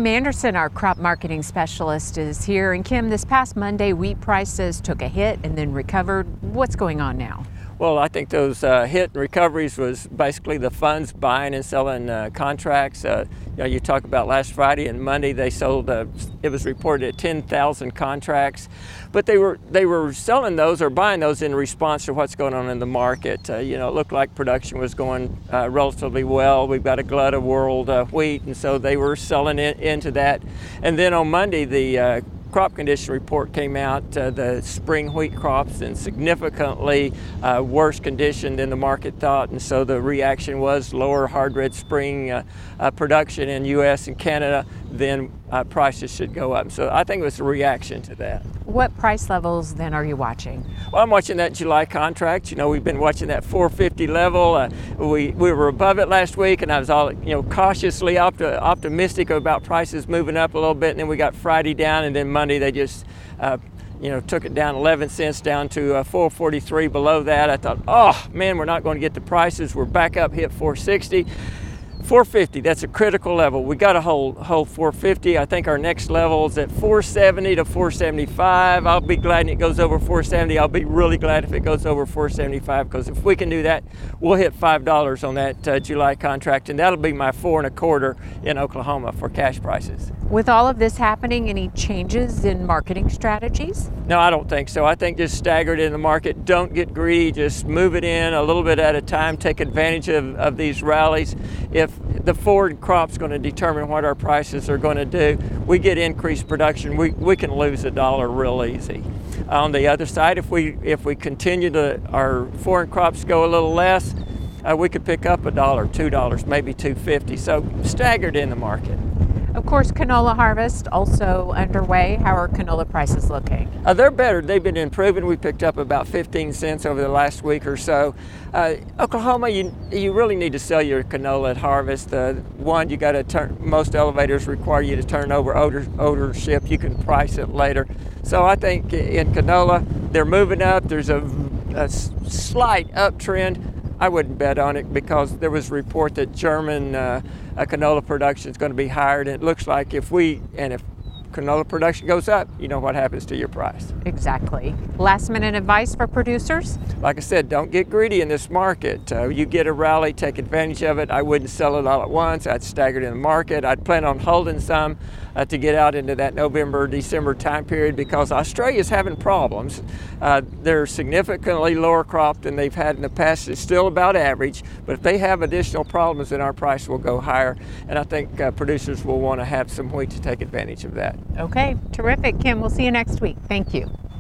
Kim Anderson, our crop marketing specialist, is here. And Kim, this past Monday, wheat prices took a hit and then recovered. What's going on now? Well, I think those hit and recoveries was basically the funds buying and selling contracts. You talk about last Friday and Monday they sold. It was reported at 10,000 contracts, but they were selling those or buying those in response to what's going on in the market. It looked like production was going relatively well. We've got a glut of world wheat, and so they were selling into that. And then on Monday, the crop condition report came out, the spring wheat crops in significantly worse condition than the market thought, and so the reaction was lower hard red spring production in U.S. and Canada, then prices should go up. So I think it was a reaction to that. What price levels then are you watching? Well, I'm watching that July contract. We've been watching that 450 level. We were above it last week, and I was all cautiously optimistic about prices moving up a little bit, and then we got Friday down, and then Monday they just took it down 11 cents down to 443 below that. I thought, oh man, we're not going to get the prices. We're back up, hit 460. 450, that's a critical level. We got to hold 450. I think our next level is at 470 to 475. I'll be glad if it goes over 470. I'll be really glad if it goes over 475, because if we can do that, we'll hit $5 on that July contract, and that'll be my 4.25 in Oklahoma for cash prices. With all of this happening, any changes in marketing strategies? No, I don't think so. I think just stagger it in the market. Don't get greedy. Just move it in a little bit at a time. Take advantage of these rallies. If the forward crop's going to determine what our prices are going to do, we get increased production, we can lose $1 real easy. On the other side, if we continue our foreign crops go a little less, we could pick up $1, $2, maybe $2.50. So staggered in the market. Of course, canola harvest also underway. How are canola prices looking? They're better. They've been improving. We picked up about 15 cents over the last week or so. Oklahoma, you really need to sell your canola at harvest. You got to turn. Most elevators require you to turn over ownership. You can price it later. So I think in canola, they're moving up. There's a slight uptrend. I wouldn't bet on it because there was a report that German canola production is going to be higher, and it looks like if canola production goes up, you know what happens to your price. Exactly. Last minute advice for producers? Like I said, don't get greedy in this market. You get a rally, take advantage of it. I wouldn't sell it all at once. I'd stagger it in the market. I'd plan on holding some to get out into that November, December time period, because Australia's having problems. They're significantly lower crop than they've had in the past. It's still about average, but if they have additional problems, then our price will go higher. And I think producers will want to have some wheat to take advantage of that. Okay, terrific. Kim, we'll see you next week. Thank you.